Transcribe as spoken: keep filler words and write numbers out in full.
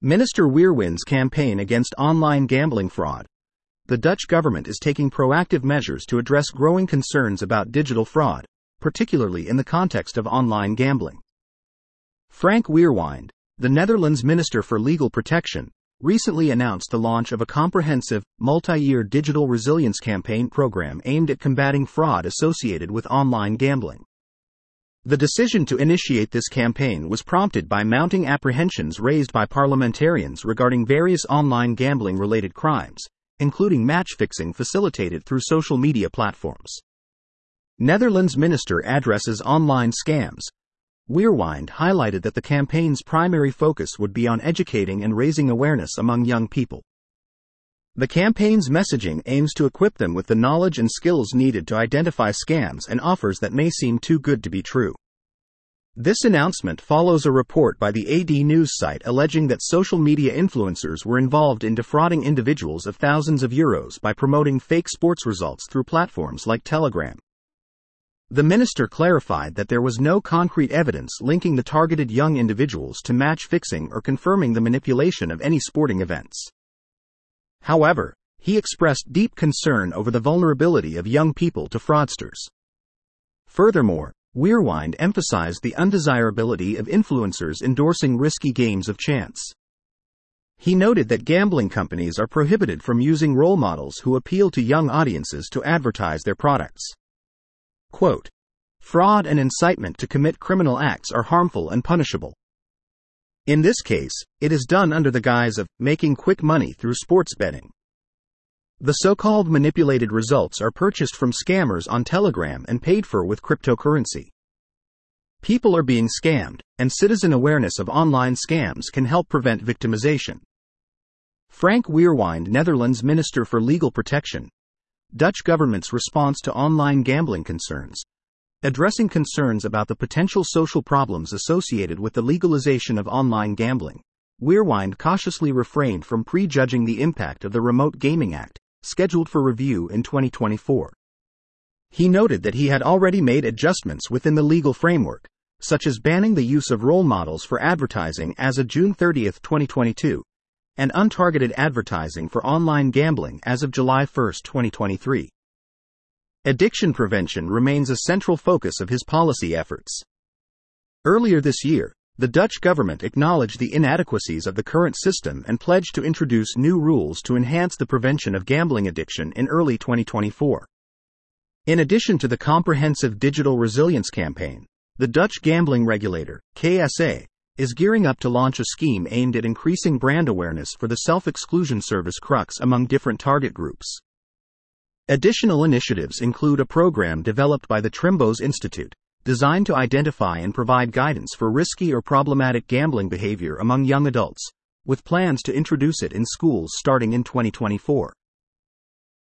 Minister Weerwind's campaign against online gambling fraud. The Dutch government is taking proactive measures to address growing concerns about digital fraud, particularly in the context of online gambling. Frank Weerwind, the Netherlands Minister for Legal Protection, recently announced the launch of a comprehensive, multi-year digital resilience campaign program aimed at combating fraud associated with online gambling. The decision to initiate this campaign was prompted by mounting apprehensions raised by parliamentarians regarding various online gambling-related crimes, including match-fixing facilitated through social media platforms. Netherlands Minister addresses online scams. Weerwind highlighted that the campaign's primary focus would be on educating and raising awareness among young people. The campaign's messaging aims to equip them with the knowledge and skills needed to identify scams and offers that may seem too good to be true. This announcement follows a report by the A D News site alleging that social media influencers were involved in defrauding individuals of thousands of euros by promoting fake sports results through platforms like Telegram. The minister clarified that there was no concrete evidence linking the targeted young individuals to match fixing or confirming the manipulation of any sporting events. However, he expressed deep concern over the vulnerability of young people to fraudsters. Furthermore, Weerwind emphasized the undesirability of influencers endorsing risky games of chance. He noted that gambling companies are prohibited from using role models who appeal to young audiences to advertise their products. Quote, "Fraud and incitement to commit criminal acts are harmful and punishable. In this case, it is done under the guise of making quick money through sports betting. The so-called manipulated results are purchased from scammers on Telegram and paid for with cryptocurrency. People are being scammed, and citizen awareness of online scams can help prevent victimization." Frank Weerwind, Netherlands Minister for Legal Protection. Dutch government's response to online gambling concerns. Addressing concerns about the potential social problems associated with the legalization of online gambling, Weerwind cautiously refrained from prejudging the impact of the Remote Gaming Act, scheduled for review in twenty twenty-four. He noted that he had already made adjustments within the legal framework, such as banning the use of role models for advertising as of June thirtieth, twenty twenty-two, and untargeted advertising for online gambling as of July first, twenty twenty-three. Addiction prevention remains a central focus of his policy efforts. Earlier this year, the Dutch government acknowledged the inadequacies of the current system and pledged to introduce new rules to enhance the prevention of gambling addiction in early twenty twenty-four. In addition to the comprehensive digital resilience campaign, the Dutch gambling regulator, K S A, is gearing up to launch a scheme aimed at increasing brand awareness for the self-exclusion service Crux among different target groups. Additional initiatives include a program developed by the Trimbos Institute, designed to identify and provide guidance for risky or problematic gambling behavior among young adults, with plans to introduce it in schools starting in twenty twenty-four.